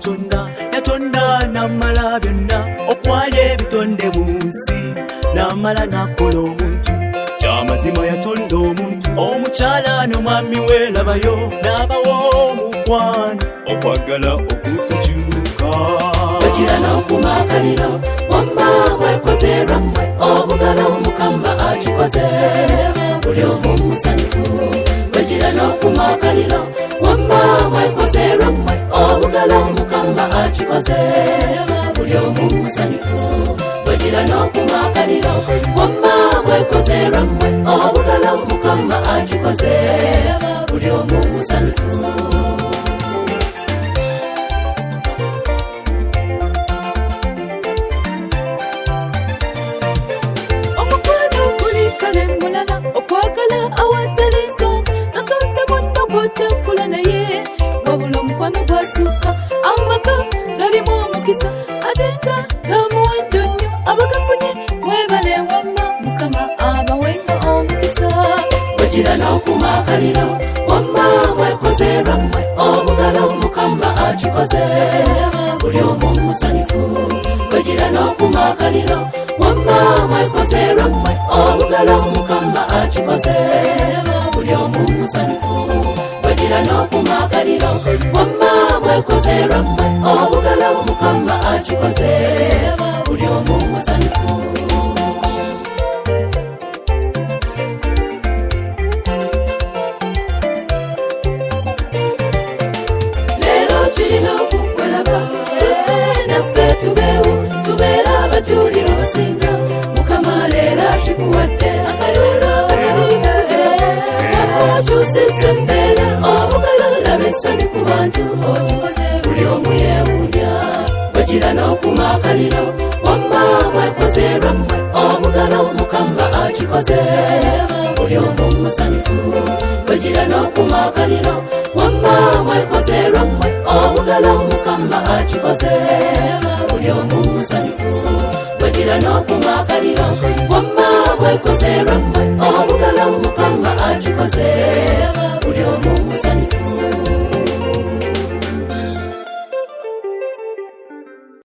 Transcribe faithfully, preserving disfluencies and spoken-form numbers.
katonda yatonda n'amala byonna okwali ebitonde mu nsi n'amala n'akola omuntu ky'amazima yatonda omuntu omukyala n'omwami we labayo n'abawo omukwano okwagala okutujuka bagira n'okumakaliro wamma mwekoze lwammwe obugalo mukama akikoze buli omu musanyufu bagira n'okumakaliro wamma mwekoze lwammwe obugalo mukama akikoze buli omu musanyufu bagira n'okumakaliro wamma mwekoze lwammwe obugalo mukama akikoze buli omu musanyufu okwagala awatali nsonga nasonze bonna bw'otekula naye wabula omukwano gwasukka amaka galimu omukisa ate nga gamuwendo nnyo abagafunye mwebale wamma mukama abawenga omukisa bagira n'okumakaliro wamma mwekoze lwammwe obugalo mukama akikoze buli omu musanyufu bagira n'okumakaliro wamma mwekoze lwammwe obugalo mukama akikoze buli omu musanyufu bagira n'okumakaliro wamma mwekoze lwammwe obugalo mukama akikoze buli omu musanyufu leero kirina okukwelaba tuze naffe tubeewo tubeera abajulira basinga mukama leero akikuwadde akayolo katalibuze wakyusizza embeera obugalo laba essanyu ku bantu okikoze buli omu yeewuunya bagira n'okumakaliro wamma mwekoze lwammwe obugalo mukama akikoze buli omu musanyufu bagira n'okumakaliro wamma mwekoze lwammwe obugalo mukama akikoze buli omu musanyufu bagira n'okumakaliro wamma mwekoze lwammwe obugalo mukama akikoze buli omu musanyufu